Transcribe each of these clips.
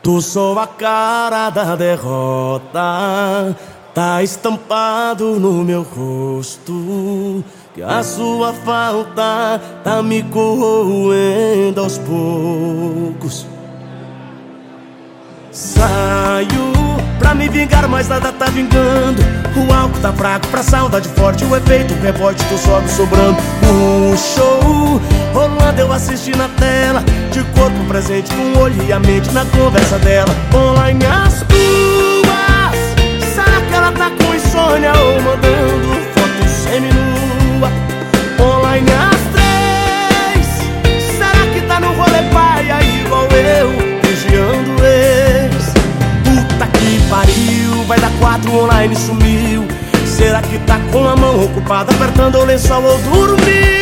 Tu sou a cara da derrota, tá estampado no meu rosto, que a sua falta tá me corroendo aos poucos. Saio pra me vingar, mas nada tá vingando. O álcool tá fraco pra saudade forte, o efeito rebote tu sobe sobrando. O show rolando eu assisti na tela, de corpo presente com o olho e a mente na conversa dela. Online as tuas, será que ela tá com insônia ou mandando foto seminua? Online as três, será que tá no rolê paia igual eu, vigiando ex? Puta que pariu, vai dar 4 online sumiu. Será que tá com a mão ocupada apertando o lençol ou dormiu?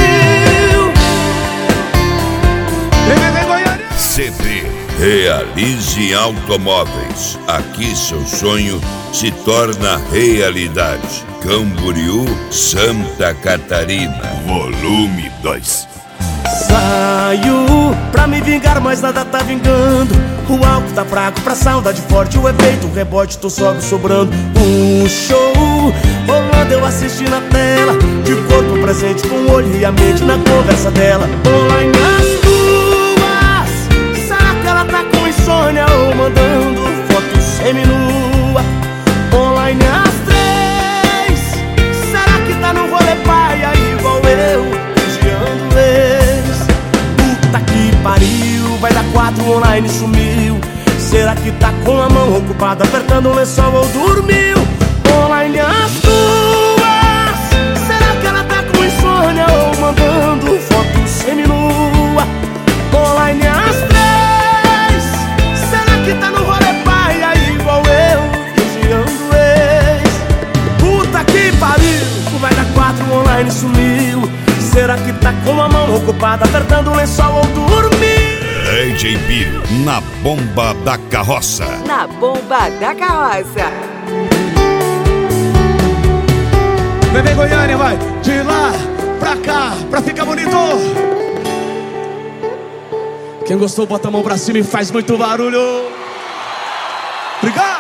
CD Realize Automóveis. Aqui seu sonho se torna realidade. Camboriú, Santa Catarina. Volume 2. Saio pra me vingar, mas nada tá vingando. O álcool tá fraco pra saudade forte, o efeito rebote tu sobe sobrando. Um show rolando eu assisti na tela, de corpo presente com o olho e a mente na conversa dela. Online as tuas, será que ela tá com insônia ou mandando foto seminua? Online as três, será que tá no rolê paia igual eu, vigiando ex? Puta que pariu, vai dar 4 online sumiu. Será que tá com a mão ocupada apertando o lençol ou dormiu? Online as tuas, será que ela tá com insônia ou mandando foto seminua? Online as três, será que tá no rolê paia igual eu, vigiando ex? Puta que pariu, vai dar 4 online sumiu. Será que tá com a mão ocupada apertando o lençol ou dormiu? DJ Bill, na bomba da carroça. Na bomba da carroça. Vem Goiânia, vai de lá pra cá, pra ficar bonito. Quem gostou bota a mão pra cima e faz muito barulho. Obrigado.